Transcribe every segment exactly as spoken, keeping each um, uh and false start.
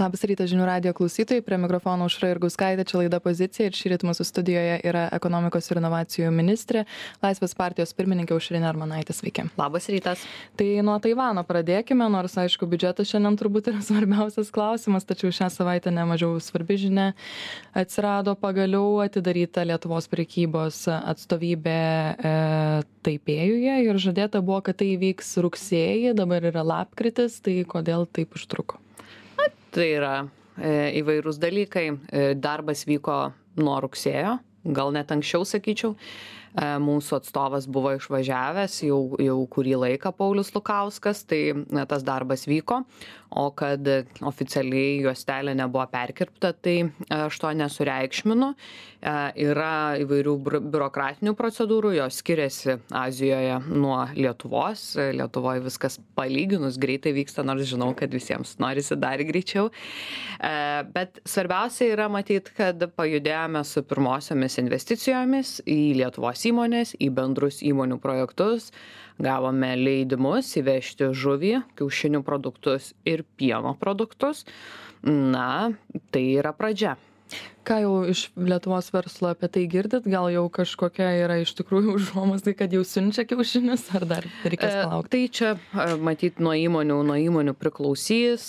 Labas rytas žinių radijo klausytojai, prie mikrofono Aušra Jurgauskaitė, čia laida Pozicija ir šįryt mūsų studijoje yra ekonomikos ir inovacijų ministrė, Laisvės partijos pirmininkė Aušrinė Armonaitė. Sveiki. Labas rytas. Tai nuo Taivano pradėkime, nors aišku, biudžetas šiandien turbūt yra svarbiausias klausimas, tačiau šią savaitę nemažiau svarbi žinia. Atsirado pagaliau atidaryta Lietuvos prekybos atstovybė e, Taipėjuje ir žadėta buvo, kad tai įvyks rugsėjį, dabar yra lapkritis, tai kodėl taip užtruko? Tai yra e, įvairūs dalykai. E, darbas vyko nuo rugsėjo, gal net anksčiau sakyčiau. E, mūsų atstovas buvo išvažiavęs jau, jau kurį laiką, Paulius Lukauskas, tai e, tas darbas vyko, o kad oficialiai juostelė nebuvo perkirpta, tai aš to nesureikšminu. E, yra įvairių biurokratinių procedūrų, jos skiriasi Azijoje nuo Lietuvos. Lietuvoje viskas palyginus greitai vyksta, nors žinau, kad visiems norisi dar greičiau. E, bet svarbiausia yra matyti, kad pajudėjome su pirmosiomis investicijomis į Lietuvos įmonės, į bendrus įmonių projektus. Gavome leidimus įvežti žuvį, kiaušinių produktus ir pieno produktus. Na, tai yra pradžia. Ką jau iš Lietuvos verslo apie tai girdit? Gal jau kažkokia yra iš tikrųjų užuomazga, kad jau siunčia kiaušinius, ar dar reikės palaukti? Tai čia matyt nuo įmonių, nuo įmonių priklausys.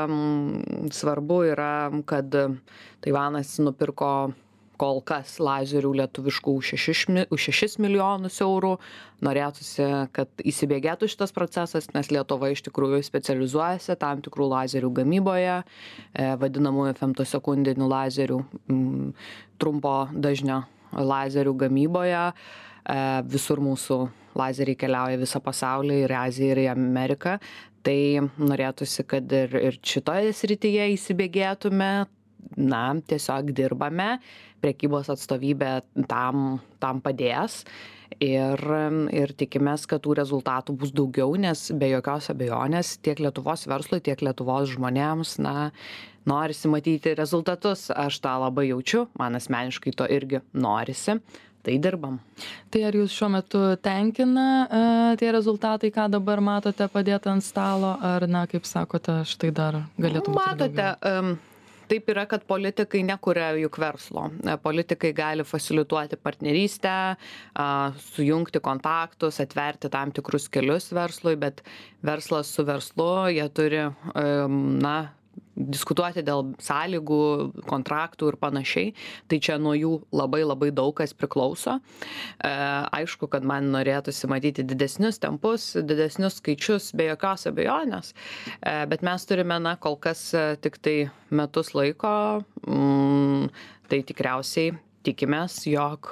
Svarbu yra, kad Taivanas nupirko kol kas lazerių lietuviškų už šešis milijonus eurų. Norėtųsi, kad įsibėgėtų šitas procesas, nes Lietuva iš tikrųjų specializuojasi tam tikrų lazerių gamyboje, vadinamųjų femtosekundinių lazerių, trumpo dažnio lazerių gamyboje. Visur mūsų lazeriai keliauja visą pasaulį, ir Aziją, ir į Ameriką. Tai norėtųsi, kad ir, ir šitoje srityje įsibėgėtume. Na, tiesiog dirbame, prekybos atstovybė tam, tam padės ir, ir tikimės, kad tų rezultatų bus daugiau, nes be jokios abejonės tiek Lietuvos verslui, tiek Lietuvos žmonėms, na, norisi matyti rezultatus. Aš tą labai jaučiu, man asmeniškai to irgi norisi. Tai dirbam. Tai ar jūs šiuo metu tenkina uh, tie rezultatai, ką dabar matote padėti ant stalo, ar, na, kaip sakote, štai dar galėtų būti Matote, um, taip yra, kad politikai nekuria juk verslo. Politikai gali fasilituoti partnerystę, sujungti kontaktus, atverti tam tikrus kelius verslui, bet verslas su verslu, jie turi, na, diskutuoti dėl sąlygų, kontraktų ir panašiai. Tai čia nuo jų labai labai daug kas priklauso. E, aišku, kad man norėtųsi matyti didesnius tempus, didesnius skaičius, be jokios abejonės. E, bet mes turime, na, kol kas tik tai metus laiko. Mm, tai tikriausiai tikimės, jog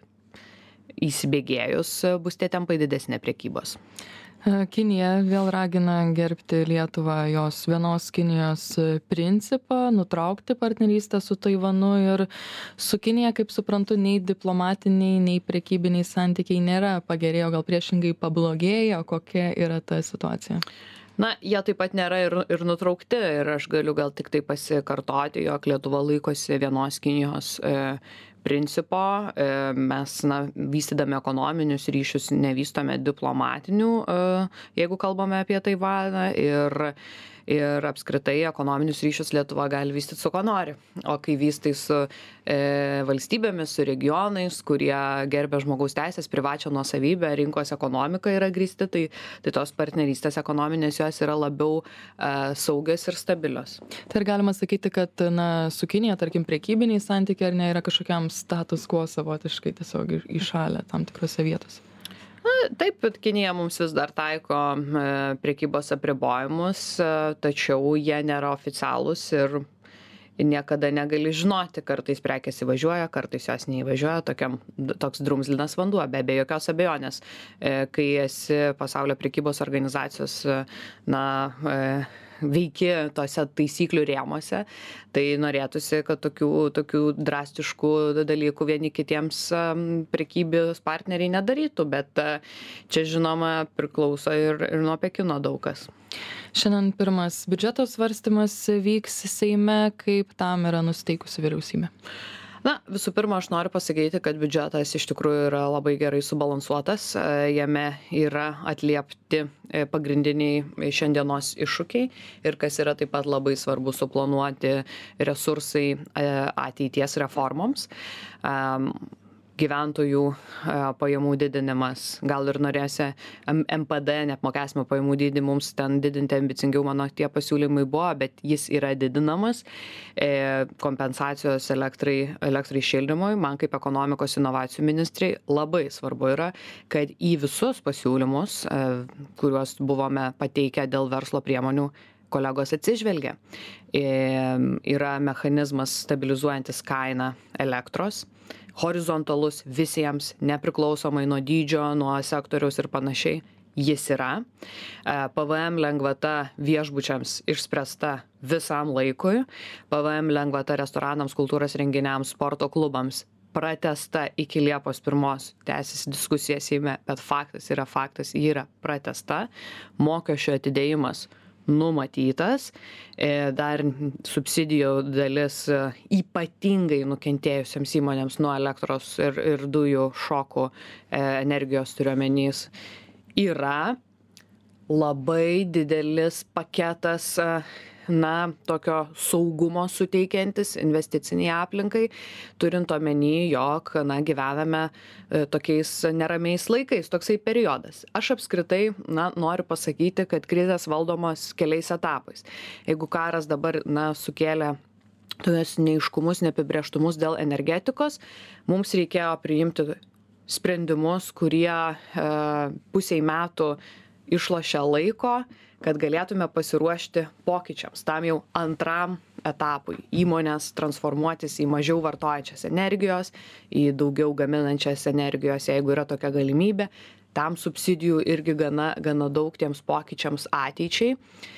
įsibėgėjus bus tie tempai didesnė prekybos. Kinija vėl ragina gerbti Lietuvą jos vienos Kinijos principą, nutraukti partnerystę su Taivanu, ir su Kinija, kaip suprantu, nei diplomatiniai, nei prekybiniai santykiai nėra pagerėjo, gal priešingai pablogėjo. Kokia yra ta situacija? Na, jie taip pat nėra ir, ir nutraukti, ir aš galiu gal tik tai pasikartoti, jog Lietuva laikosi vienos Kinijos e, principo. E, mes, na, vystydami ekonominius ryšius nevystome diplomatinių, e, jeigu kalbame apie Taivaną, ir ir apskritai ekonominius ryšius Lietuva gali vystyti su ko nori. O kai vystai su e, valstybėmis, su regionais, kurie gerbia žmogaus teisės, privačią nuosavybę, rinkos ekonomiką yra grįsti, tai, tai tos partnerystės ekonominės jos yra labiau e, saugios ir stabilios. Tai ar galima sakyti, kad, na, su Kinija, tarkim, prekybiniai santykiai, ar ne, yra kažkokiam status quo savotiškai tiesiog įšalę tam tikrose vietose? Na, taip, bet Kinija mums vis dar taiko e, prekybos apribojimus, e, tačiau jie nėra oficialūs ir niekada negali žinoti, kartais prekės įvažiuoja, kartais jos neįvažiuoja, tokiam, toks drumzlinas vanduo, be, be jokios abejonės. E, kai esi pasaulio prekybos organizacijos, na, e, veiki tose taisyklių rėmuose, tai norėtųsi, kad tokių, tokių drastiškų dalykų vieni kitiems prekybos partneriai nedarytų, bet čia, žinoma, priklauso ir, ir nuo Pekino daug kas. Šiandien pirmas biudžeto svarstymas vyks Seime, kaip tam yra nusteikusi vyriausybė? Na, visų pirma, aš noriu pasakyti, kad biudžetas iš tikrųjų yra labai gerai subalansuotas. Jame yra atliepti pagrindiniai šiandienos iššūkiai ir kas yra taip pat labai svarbu, suplanuoti resursai ateities reformoms. Gyventojų pajamų didinimas, gal ir norėsi M P D, neapmokestinamo pajamų dydį, mums ten didinti ambicingiau, mano tie pasiūlymai buvo, bet jis yra didinamas. Kompensacijos elektrai, elektrai šildymui, man kaip ekonomikos inovacijų ministrai labai svarbu yra, kad į visus pasiūlymus, kuriuos buvome pateikę dėl verslo priemonių, kolegos atsižvelgia. Yra mechanizmas stabilizuojantis kainą elektros, horizontalus visiems, nepriklausomai nuo dydžio, nuo sektoriaus ir panašiai, jis yra. P V M lengvata viešbučiams išspręsta visam laikui, P V M lengvata restoranams, kultūros renginiams, sporto klubams pratęsta iki Liepos pirmos, tęsiasi diskusija Seime, bet faktas yra faktas, ji yra pratęsta, mokesčio atidėjimas numatytas, dar subsidijų dalis ypatingai nukentėjusiems įmonėms nuo elektros ir, ir dujų šokų energijos turiuomenys yra labai didelis paketas, na, tokio saugumo suteikiantis investiciniai aplinkai, turint omeny, jog, na, gyvename tokiais neramiais laikais, toksai periodas. Aš apskritai, na, noriu pasakyti, kad krizės valdomos keliais etapais. Jeigu karas dabar, na, sukėlė tokius neiškumus, neapibrėžtumus dėl energetikos, mums reikėjo priimti sprendimus, kurie e, pusiai metų išlošia laiko, kad galėtume pasiruošti pokyčiams, tam jau antram etapui. Įmonės transformuotis į mažiau vartojančias energijos, į daugiau gaminančias energijos, jeigu yra tokia galimybė. Tam subsidijų irgi gana, gana daug tiems pokyčiams ateičiai.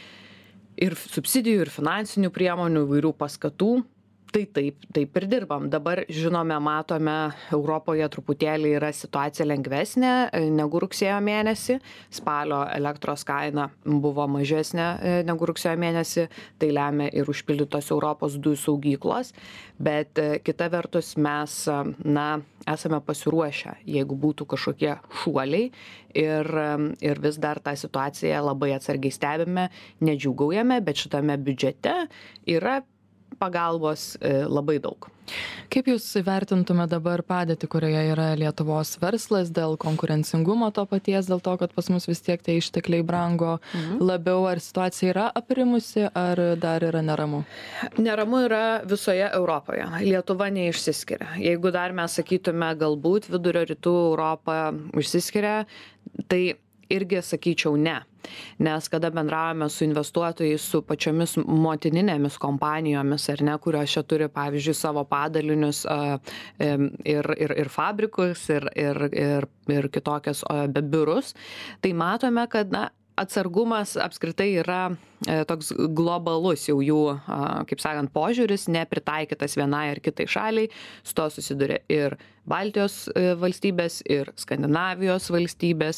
Ir subsidijų, ir finansinių priemonių, įvairių paskatų. Tai taip, taip ir dirbam. Dabar, žinome, matome, Europoje truputėlį yra situacija lengvesnė negu rugsėjo mėnesį. Spalio elektros kaina buvo mažesnė negu rugsėjo mėnesį. Tai lemia ir užpildytos Europos dujų saugyklos. Bet kita vertus mes, na, esame pasiruošę, jeigu būtų kažkokie šuoliai ir, ir vis dar tą situaciją labai atsargiai stebime, nedžiūgaujame, bet šitame biudžete yra pagalbos labai daug. Kaip Jūs vertintume dabar padėtį, kurioje yra Lietuvos verslas dėl konkurencingumo to paties, dėl to, kad pas mus vis tiek tie ištekliai brango mhm. labiau, ar situacija yra aprimusi, ar dar yra neramu? Neramu yra visoje Europoje. Lietuva neišsiskiria. Jeigu dar mes sakytume, galbūt vidurio rytų Europą išsiskiria, tai irgi sakyčiau ne. Nes kada bendravome su investuotojais, su pačiomis motininėmis kompanijomis, ar ne, kurios čia turi, pavyzdžiui, savo padalinius ir, ir, ir fabrikus, ir, ir, ir, ir kitokias biurus, tai matome, kad, na, atsargumas apskritai yra toks globalus jau jų, kaip sakant, požiūris, nepritaikytas vienai ar kitai šaliai, su to susiduria ir Baltijos valstybės, ir Skandinavijos valstybės,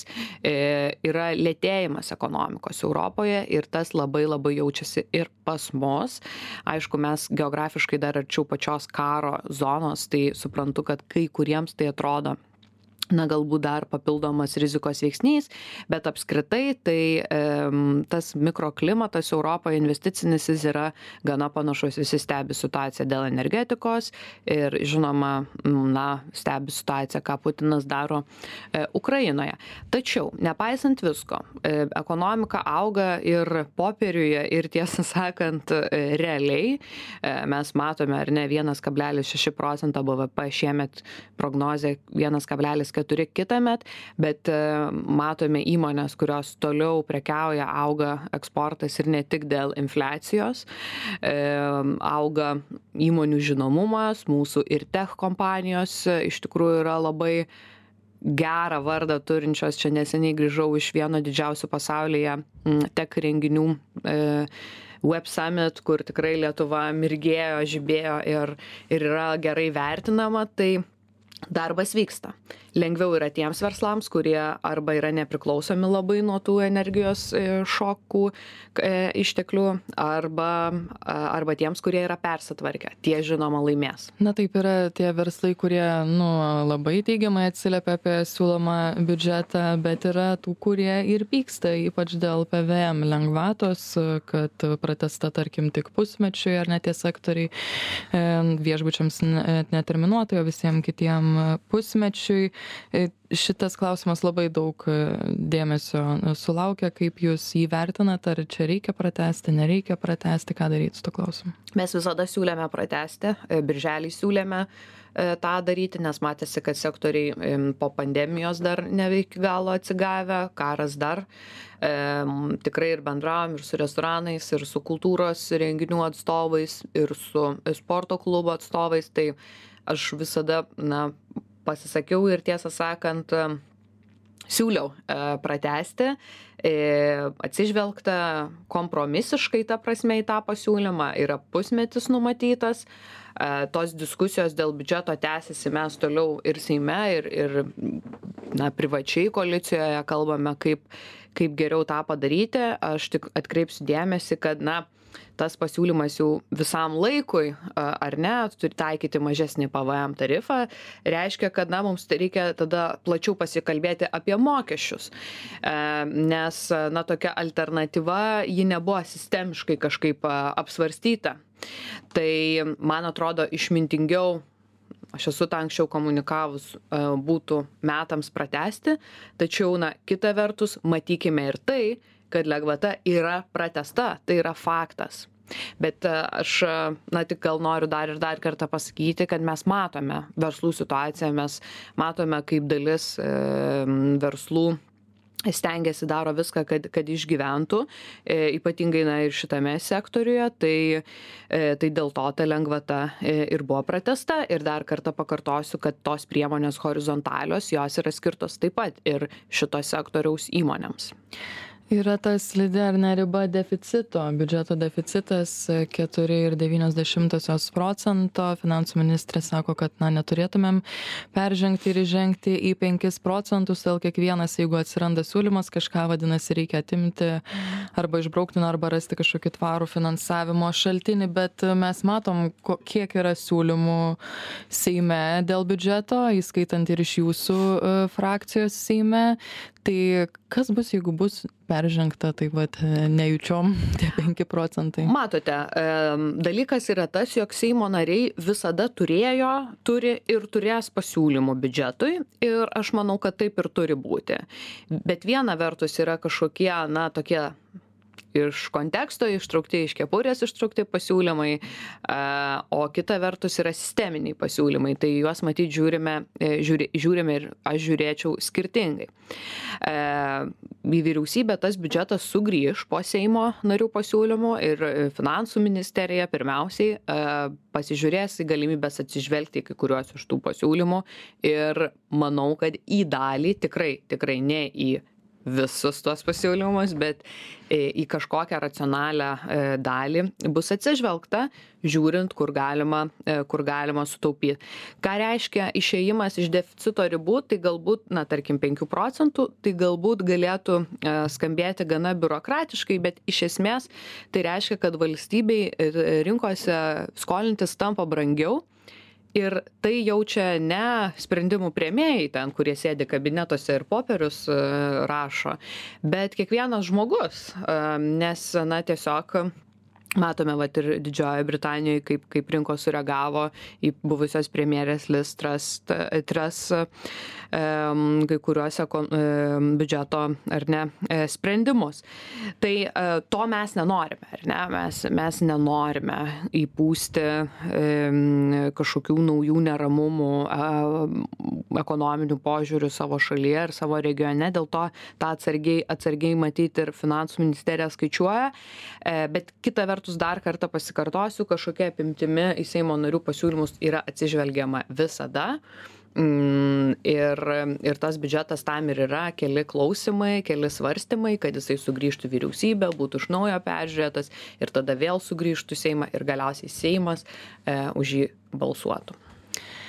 yra lėtėjimas ekonomikos Europoje ir tas labai labai jaučiasi ir pas mus. Aišku, mes geografiškai dar arčiau pačios karo zonos, tai suprantu, kad kai kuriems tai atrodo, na, galbūt dar papildomas rizikos veiksnys, bet apskritai tai e, tas mikroklimatas Europoje investicinis jis yra gana panašus, visi stebi situaciją dėl energetikos ir, žinoma, na, stebi situaciją, ką Putinas daro e, Ukrainoje. Tačiau, nepaisant visko, e, ekonomika auga ir popieriuje, ir tiesą sakant, e, realiai, e, mes matome, ar ne, vienas kablelis šeši procento B V P šiemet, prognozė vienas kablelis keturi kitąmet, bet matome įmonės, kurios toliau prekiauja, auga eksportas ir ne tik dėl infliacijos, auga įmonių žinomumas, mūsų ir tech kompanijos iš tikrųjų yra labai gerą vardą turinčios. Čia neseniai grįžau iš vieno didžiausių pasaulyje tech renginių Web Summit, kur tikrai Lietuva mirgėjo, žibėjo ir, ir yra gerai vertinama. Tai Darbas vyksta. Lengviau yra tiems verslams, kurie arba yra nepriklausomi labai nuo tų energijos šokų išteklių, arba, arba tiems, kurie yra persitvarkę. Tie, žinoma, laimės. Na taip, yra tie verslai, kurie nu, labai teigiamai atsiliepia apie siūlomą biudžetą, bet yra tų, kurie ir pyksta, ypač dėl P V M lengvatos, kad pratęsta, tarkim, tik pusmečiui ar net tie sektoriai viešbučiams neterminuotai, o visiems kitiem pusmečiui. Šitas klausimas labai daug dėmesio sulaukia. Kaip jūs jį vertinat? Ar čia reikia pratęsti, nereikia pratęsti? Ką daryti su to klausimu? Mes visada siūlėme pratęsti. Birželį siūlėme tą daryti, nes matėsi, kad sektoriai po pandemijos dar ne iki galo atsigavę, karas dar. E, tikrai ir bendravom ir su restoranais, ir su kultūros renginių atstovais, ir su sporto klubo atstovais. Tai aš visada, na, pasisakiau ir tiesą sakant, siūliau pratęsti, atsižvelgta kompromisiškai ta prasme į tą pasiūlymą, yra pusmetis numatytas, tos diskusijos dėl biudžeto tęsiasi, mes toliau ir Seime, ir, ir na, privačiai koalicijoje kalbame, kaip, kaip geriau tą padaryti. Aš tik atkreipsiu dėmesį, kad, na, tas pasiūlymas jau visam laikui, ar ne, turi taikyti mažesnį P V M tarifą, reiškia, kad, na, mums reikia tada plačiau pasikalbėti apie mokesčius, nes, na, tokia alternatyva, ji nebuvo sistemiškai kažkaip apsvarstyta. Tai, man atrodo, išmintingiau, aš esu tą anksčiau komunikavus, būtų metams pratęsti, tačiau, na, kita vertus, matykime ir tai, kad lengvata yra pratęsta, tai yra faktas. Bet aš, na, tik gal noriu dar ir dar kartą pasakyti, kad mes matome verslų situaciją, mes matome, kaip dalis e, verslų stengiasi, daro viską, kad, kad išgyventų, e, ypatingai, na, ir šitame sektoriuje, tai, e, tai dėl to ta lengvata e, ir buvo pratęsta. Ir dar kartą pakartosiu, kad tos priemonės horizontalios, jos yra skirtos taip pat ir šito sektoriaus įmonėms. Yra ta slidi ar ne riba deficito, biudžeto deficitas keturi ir devynios dešimtosios procento. Finansų ministrė sako, kad na, neturėtumėm peržengti ir įžengti į penkis procentus, dėl kiekvienas, jeigu atsiranda siūlymas, kažką vadinasi reikia atimti arba išbraukti, arba rasti kažkokį tvarų finansavimo šaltinį, bet mes matom, kiek yra siūlymų Seime dėl biudžeto, įskaitant ir iš jūsų frakcijos Seime. Tai kas bus, jeigu bus peržengta, tai vat nejučiom tie penki procentai? Matote, dalykas yra tas, jog Seimo nariai visada turėjo, turi ir turės pasiūlymų biudžetui ir aš manau, kad taip ir turi būti. Bet viena vertus yra kažkokie, na, tokie iš konteksto ištraukti, iš kepurės ištraukti pasiūlymai, o kita vertus yra sisteminiai pasiūlymai, tai juos matyt žiūrime, žiūri, žiūrime ir aš žiūrėčiau skirtingai. Į vyriausybę tas biudžetas sugrįž po Seimo narių pasiūlymų ir finansų ministerija pirmiausiai pasižiūrės į galimybės atsižvelgti į kai kuriuos iš tų pasiūlymų ir manau, kad į dalį, tikrai, tikrai ne į visus tuos pasiūlymus, bet į kažkokią racionalią dalį bus atsižvelgta, žiūrint, kur galima, kur galima sutaupyti. Ką reiškia išėjimas iš deficito ribų, tai galbūt, na, tarkim, penkių procentų, tai galbūt galėtų skambėti gana biurokratiškai, bet iš esmės tai reiškia, kad valstybei rinkose skolintis tampa brangiau. Ir tai jaučia ne sprendimų priėmėjai ten, kurie sėdi kabinetuose ir popierius rašo, bet kiekvienas žmogus, nes, na, tiesiog matome, vat, ir Didžiojoje Britanijoje, kaip, kaip rinkos sureagavo į buvusios premjerės Liz Truss, Truss kai kuriuos biudžeto ar ne sprendimus. Tai to mes nenorime, ar ne? Mes, mes nenorime įpūsti kažkokių naujų neramumų ekonominių požiūrių savo šalyje ir savo regione, dėl to tą atsargiai, atsargiai matyti ir finansų ministerija skaičiuoja, bet kita vertus dar kartą pasikartosiu, kažkokia apimtimi į Seimo narių pasiūlymus yra atsižvelgiama visada. Ir, ir tas biudžetas tam ir yra keli klausimai, keli svarstymai, kad jisai sugrįžtų vyriausybę, būtų iš naujo peržiūrėtas ir tada vėl sugrįžtų Seimą ir galiausiai Seimas e, už jį balsuotų.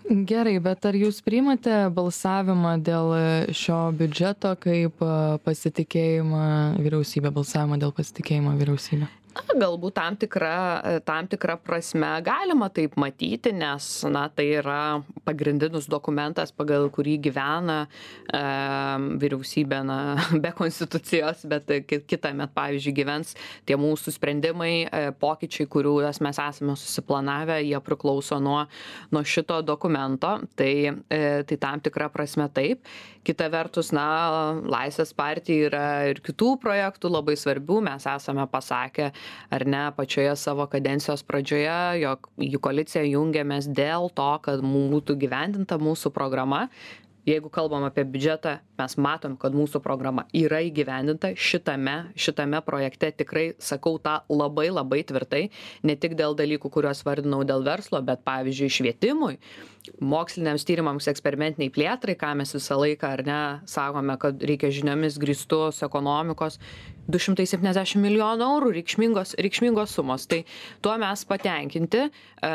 Gerai, bet ar jūs priimate balsavimą dėl šio biudžeto kaip pasitikėjimą vyriausybę, balsavimą dėl pasitikėjimo vyriausybę? Na, galbūt tam tikra, tam tikra prasme galima taip matyti, nes na, tai yra pagrindinis dokumentas, pagal kurį gyvena e, vyriausybė na, be konstitucijos, bet kitą met, pavyzdžiui, gyvens tie mūsų sprendimai, e, pokyčiai, kuriuos mes esame susiplanavę, jie priklauso nuo, nuo šito dokumento, tai, e, tai tam tikra prasme taip. Kita vertus, na, Laisvės partija yra ir kitų projektų labai svarbių, mes esame pasakę, ar ne, pačioje savo kadencijos pradžioje, jog į koaliciją jungiamės dėl to, kad būtų gyvendinta mūsų programa. Jeigu kalbam apie biudžetą, mes matom, kad mūsų programa yra įgyvendinta šitame, šitame projekte. Tikrai sakau tą labai labai tvirtai, ne tik dėl dalykų, kuriuos vardinau dėl verslo, bet pavyzdžiui švietimui, moksliniams tyrimams, eksperimentiniai plėtrai, ką mes visą laiką ar ne sakome, kad reikia žiniomis grįstos ekonomikos, du šimtai septyniasdešimt milijonų eurų reikšmingos, reikšmingos sumos. Tai tuo mes patenkinti.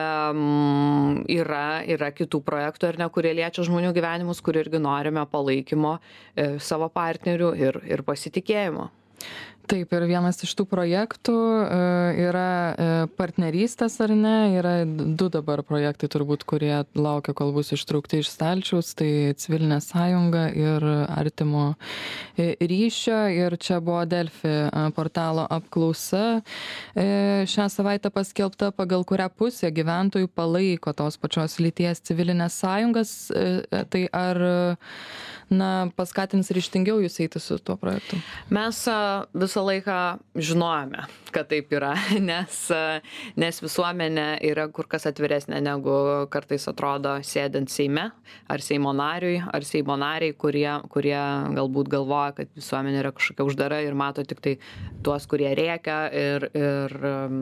Um, yra, yra kitų projektų, ar ne, kurie liečia žmonių gyvenimus, kur irgi norime palaikymo e, savo partnerių ir, ir pasitikėjimo. Taip, ir vienas iš tų projektų yra partnerystės ar ne, yra du dabar projektai turbūt, kurie laukia, kol bus ištraukti iš stalčiaus, tai Civilinė sąjunga ir artimo ryšio, ir čia buvo Delfi portalo apklausa šią savaitę paskelbta, pagal kurią pusė gyventojų palaiko tos pačios lyties civilinės sąjungas, tai ar na, paskatins ryžtingiau jūs eiti su tuo projektu? Mes visą laiką žinojame, kad taip yra, nes, nes visuomenė yra kur kas atviresnė negu kartais atrodo sėdint Seime, ar Seimo nariui, ar Seimo nariai, kurie, kurie galbūt galvoja, kad visuomenė yra kažkokia uždara ir mato tik tai tuos, kurie rėkia ir, ir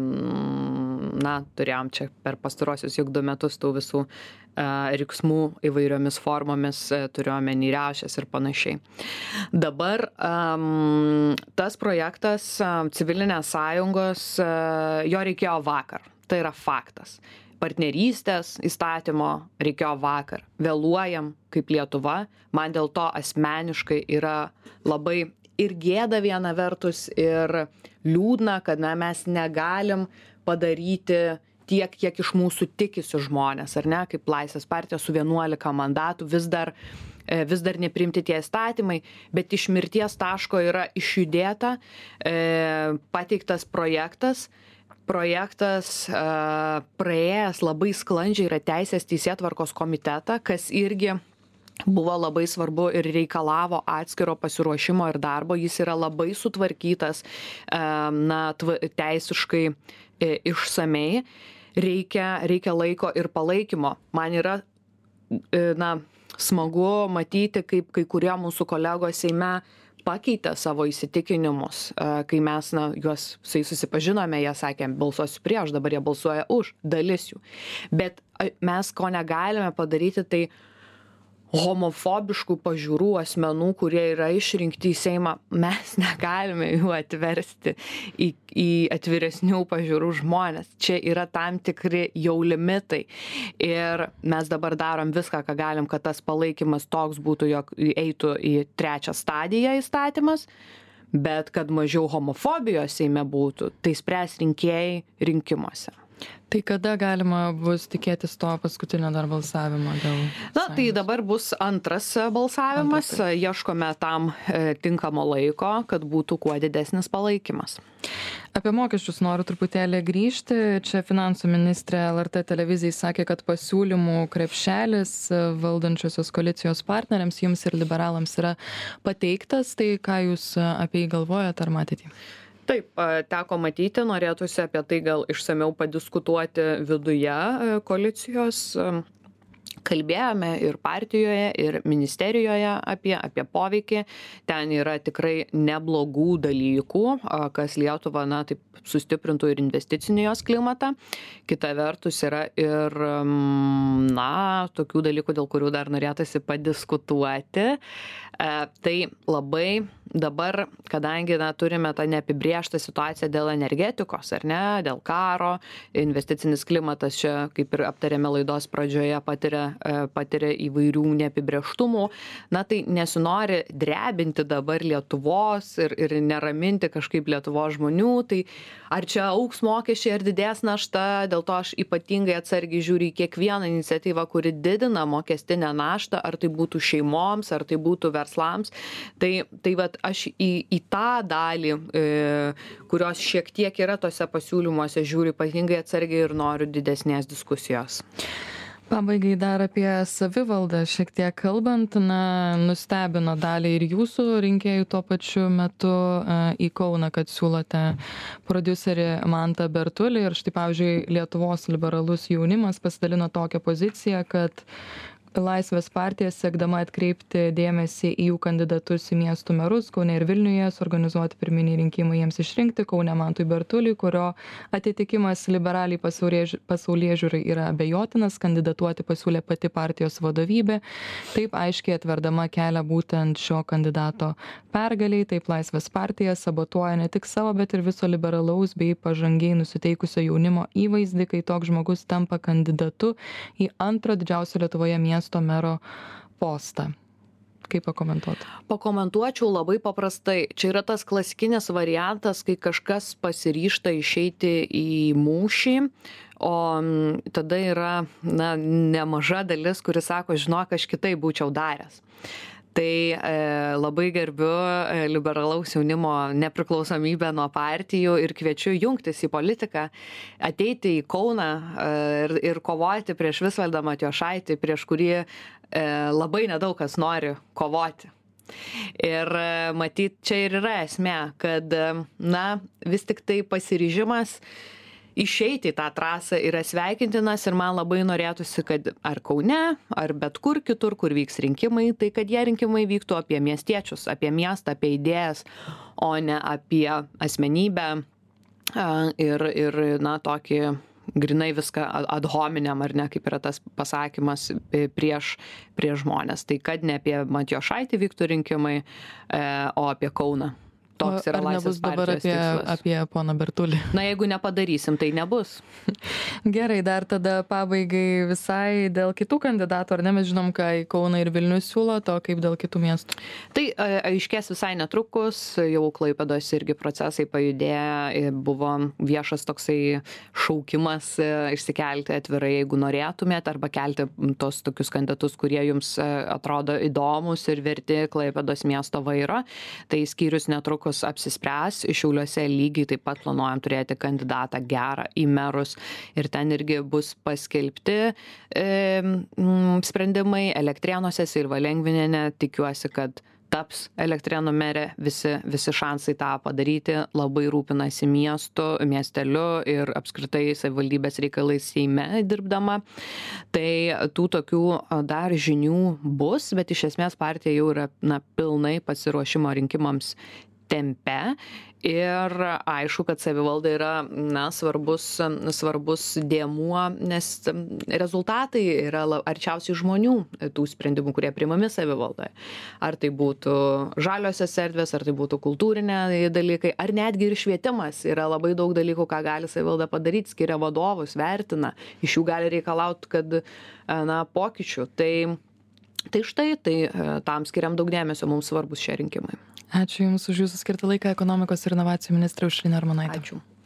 na, turėjom čia per pastarosius juk du metus tų visų riksmų įvairiomis formomis, turiuomenį riaušes ir panašiai. Dabar um, tas projektas um, Civilinės sąjungos, uh, jo reikėjo vakar. Tai yra faktas. Partnerystės įstatymo reikėjo vakar. Vėluojam kaip Lietuva. Man dėl to asmeniškai yra labai ir gėda viena vertus, ir liūdna, kad na, mes negalim padaryti tiek, kiek iš mūsų tikisi žmonės, ar ne, kaip Laisvės partija su vienuolika mandatų, vis dar, vis dar nepriimti tie įstatymai, bet iš mirties taško yra išjudėta, pateiktas projektas, projektas praėjęs labai sklandžiai yra Teisės teisėtvarkos komitetą, kas irgi buvo labai svarbu ir reikalavo atskiro pasiruošimo ir darbo. Jis yra labai sutvarkytas, na, teisiškai išsamei. Reikia, reikia laiko ir palaikymo. Man yra na, smagu matyti, kaip kai kurie mūsų kolegos Seime pakeitė savo įsitikinimus, kai mes na, juos susipažinome, jie sakė, balsuosiu prieš, dabar jie balsuoja už, dalis jų. Bet mes ko negalime padaryti, tai homofobiškų pažiūrų asmenų, kurie yra išrinkti į Seimą, mes negalime jų atversti į, į atviresnių pažiūrų žmonės. Čia yra tam tikri jau limitai. Ir mes dabar darom viską, ką galim, kad tas palaikymas toks būtų, jog eitų į trečią stadiją įstatymas, bet kad mažiau homofobijos Seime būtų, tai spręs rinkėjai rinkimuose. Tai kada galima bus tikėtis to paskutinio dar balsavimo dėl... Na, tai dabar bus antras balsavimas, Antra, ieškome tam e, tinkamo laiko, kad būtų kuo didesnis palaikymas. Apie mokesčius noriu truputėlį grįžti. Čia finansų ministrė L R T televizijai sakė, kad pasiūlymų krepšelis valdančiosios koalicijos partneriams, jums ir liberalams yra pateiktas. Tai ką jūs apie jį galvojate ar matėte? Taip, teko matyti, norėtųsi apie tai gal išsamiau padiskutuoti viduje koalicijos. Kalbėjome ir partijoje, ir ministerijoje apie, apie poveikį. Ten yra tikrai neblogų dalykų, kas Lietuvą, na, taip sustiprintų ir investicinį jos klimatą. Kita vertus yra ir, na, tokių dalykų, dėl kurių dar norėtųsi padiskutuoti. Tai labai dabar, kadangi na, turime tą neapibrėžtą situaciją dėl energetikos, ar ne, dėl karo, investicinis klimatas čia, kaip ir aptarėme laidos pradžioje, patiria patiria įvairių neapibrėžtumų. Na tai nesinori drebinti dabar Lietuvos ir, ir neraminti kažkaip Lietuvos žmonių. Tai ar čia auks mokesčiai, ar didės našta, dėl to aš ypatingai atsargiai žiūriu į kiekvieną iniciatyvą, kuri didina mokestinę naštą, ar tai būtų šeimoms, ar tai būtų verslams. Tai, tai vat, aš į, į tą dalį, e, kurios šiek tiek yra tose pasiūlymuose, žiūriu ypatingai atsargiai ir noriu didesnės diskusijos. Pabaigai dar apie savivaldą šiek tiek kalbant, na, nustebino dalį ir jūsų rinkėjų tuo pačiu metu į Kauną, kad siūlote prodiuserį Mantą Bertulį. Ir štai, pavyzdžiui, Lietuvos liberalus jaunimas pasidalino tokią poziciją, kad Laisvės partija, siekdama atkreipti dėmesį į jų kandidatus į miestų merus, Kaune ir Vilniuje, suorganizuoti pirminiai rinkimai jiems išrinkti, Kaune Mantui Bertuliui, kurio atitikimas liberaliai pasaulėžiūrai yra abejotinas, kandidatuoti pasiūlė pati partijos vadovybė, taip aiškiai atverdama kelią būtent šio kandidato pergaliai. Taip Laisvės partija sabotuoja ne tik savo, bet ir viso liberalaus bei pažangiai nusiteikusio jaunimo įvaizdį, kai toks žmogus tampa kandidatu į antro didžiausio Lietuvoje miesto mero postą. Kaip pakomentuoti? Pakomentuočiau labai paprastai. Čia yra tas klasikinis variantas, kai kažkas pasiryžta išeiti į mūšį, o tada yra na, nemaža dalis, kuris sako, žinok, aš kitaip būčiau daręs. Tai e, labai gerbiu e, liberalaus jaunimo nepriklausomybę nuo partijų ir kviečiu jungtis į politiką, ateiti į Kauną e, ir, ir kovoti prieš Visvaldą Matijošaitį, prieš kurį e, labai nedaug kas nori kovoti. Ir e, matyt, čia ir yra esmė, kad e, na, vis tik tai pasiryžimas išeiti į tą trasą yra sveikintinas ir man labai norėtųsi, kad ar Kaune, ar bet kur kitur, kur vyks rinkimai, tai kad jie rinkimai vyktų apie miestiečius, apie miestą, apie idėjas, o ne apie asmenybę ir, ir na, tokį grinai viską ad hominem, ar ne, kaip yra tas pasakymas prieš, prieš žmonės. Tai kad ne apie Matijošaitį vyktų rinkimai, o apie Kauną. Toks yra Laisvės partijos apie, tikslas. Apie poną Bertulį? Na, jeigu nepadarysim, tai nebus. Gerai, dar tada pabaigai visai dėl kitų kandidatų, ar ne, mes žinom, ką į Kauną ir Vilnių siūlo, to kaip dėl kitų miestų? Tai aiškės visai netrukus, jau Klaipėdos irgi procesai pajudėjo, buvo viešas toksai šaukimas išsikelti atvirai, jeigu norėtumėt, arba kelti tos tokius kandidatus, kurie jums atrodo įdomus ir verti Klaipėdos miesto vairo. Tai skyrius netrukus apsispręs, Šiauliuose lygiai taip pat planuojam turėti kandidatą gerą į merus ir ten irgi bus paskelbti e, m, sprendimai. Elektrėnuose Silva Lengvinienė, tikiuosi, kad taps Elektrėnų merė, visi, visi šansai tą padaryti, labai rūpinasi miestu, miesteliu ir apskritai savivaldybės reikalais Seime dirbdama. Tai tų tokių dar žinių bus, bet iš esmės partija jau yra na, pilnai pasiruošimo rinkimams tempe ir aišku, kad savivalda yra na, svarbus, svarbus dėmuo, nes rezultatai yra arčiausiai žmonių tų sprendimų, kurie priimami savivaldoje. Ar tai būtų žaliosios erdvės, ar tai būtų kultūriniai dalykai, ar netgi ir švietimas. Yra labai daug dalykų, ką gali savivalda padaryti, skiria vadovus, vertina, iš jų gali reikalauti, kad na, pokyčių. Tai, tai štai, tai tam skiriam daug dėmesio, mums svarbus šie rinkimai. Ačiū Jums už Jūsų skirtą laiką, ekonomikos ir inovacijų ministrė Aušrinė Armonaitė. Ačiū.